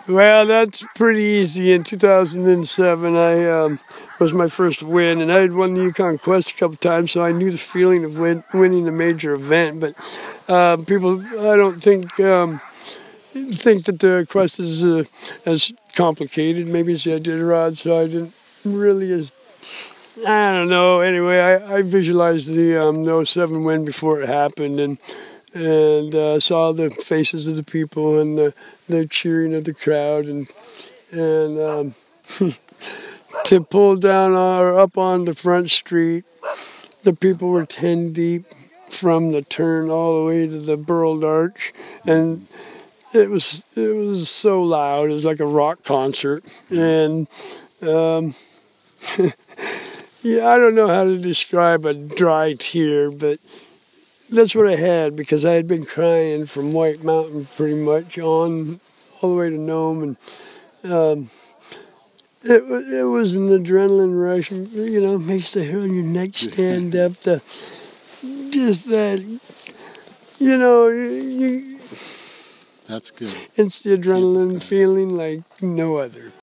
Well, that's pretty easy. In 2007, I was my first win, and I had won the Yukon Quest a couple times, so I knew the feeling of winning a major event. But people, I don't think that the quest is as complicated, maybe as the Iditarod, so I didn't really I don't know. Anyway, I visualized the 07 win before it happened, and saw the faces of the people and the cheering of the crowd, and to pull down or up on the front street, the people were 10 deep from the turn all the way to the Burled Arch, and it was so loud. It was like a rock concert, and yeah, I don't know how to describe a dry tear, but that's what I had, because I had been crying from White Mountain pretty much on all the way to Nome, and it was an adrenaline rush. Makes the hair on your neck stand up. Just that, That's good. it's the adrenaline feeling like no other.